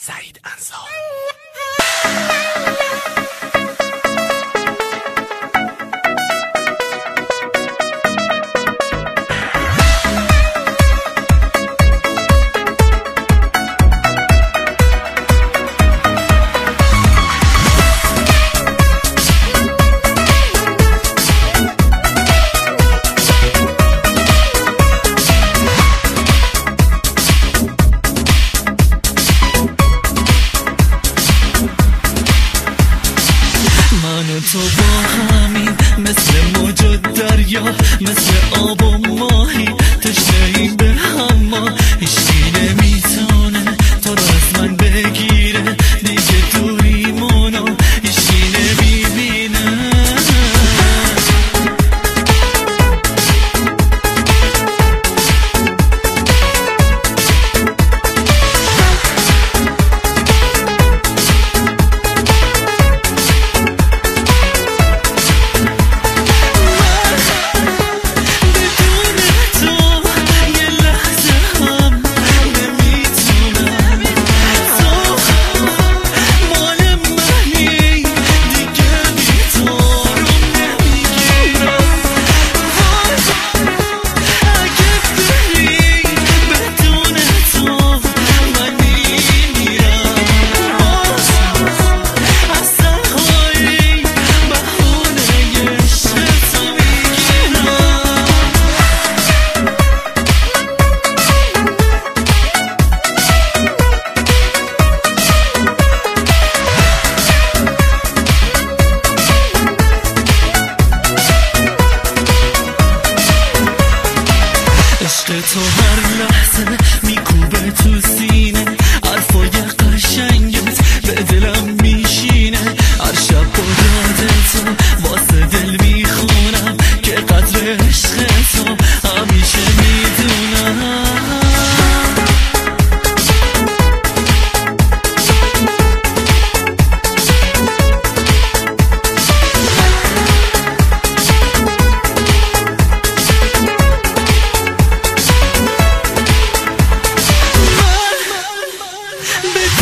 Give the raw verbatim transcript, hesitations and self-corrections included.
سعید انصار. تو با همین مثل موج و دریا، مثل آب و ماهی تشنه‌ایم به هم، ما هیچی نمیتونه تو رو از من بگیره، دیگه دوریمونو هیچی نمیبینه. تو هر لحظه میکوبه تو سینه، حرفای قشنگت به دلم میشینه. هر شب با یاد تو واسه دل میخونم که قدر عشق تو همیشه میدونم. بدون